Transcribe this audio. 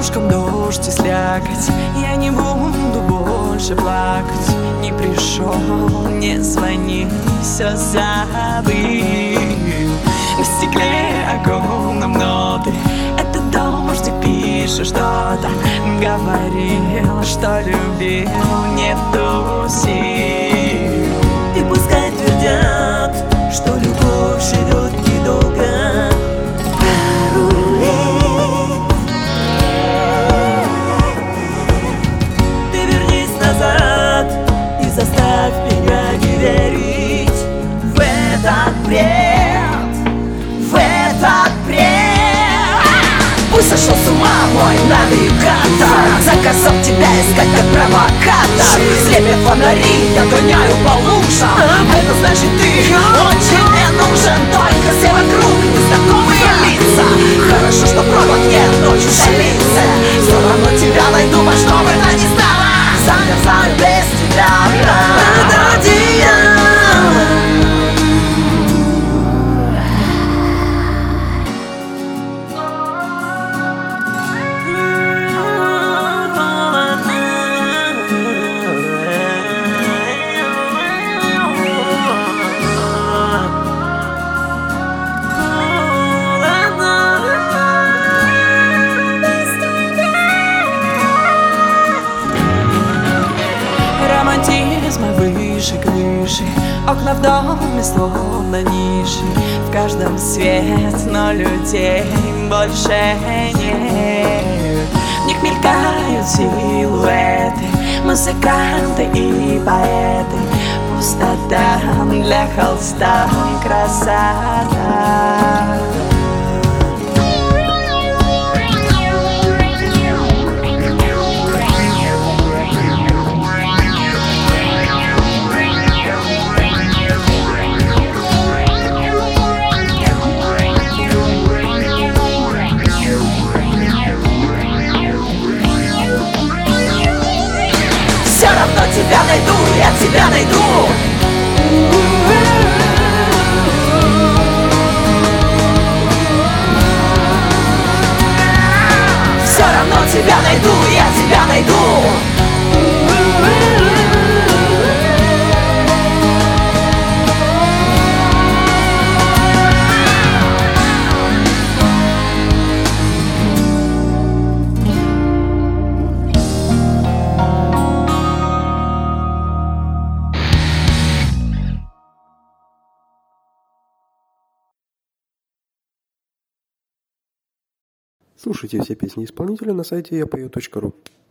окошком дождь и слякоть, я не буду больше плакать. Не пришел, не звони, все забыл. На стекле огромном ноты, это дождик пишет что-то. Говорил, что любил, нету сил. И пускай твердят, что любовь живет недолго, пару лет. Ты вернись назад и заставь меня не верить в этот бред, в этот бред. Пусть сошел с ума мой навигатор, заказал тебя искать как провокатор. Слепят фонари, я гоняю по лужам, это значит ты очень мне нужен. Только все вокруг незнакомые лица. Хорошо, что пробок нет, ночью шалится. Все равно тебя найду, во что бы то ни стало. Замерзаю без тебя, подожди я. Романтизма выше крыши, окна в доме словно ниши. В каждом свет, но людей больше нет. В них мелькают силуэты, музыканты и поэты. Пустота для холста, красота. Все равно тебя найду, я тебя найду. Все равно тебя найду, я тебя найду. Слушайте все песни исполнителя на сайте yapою.ru.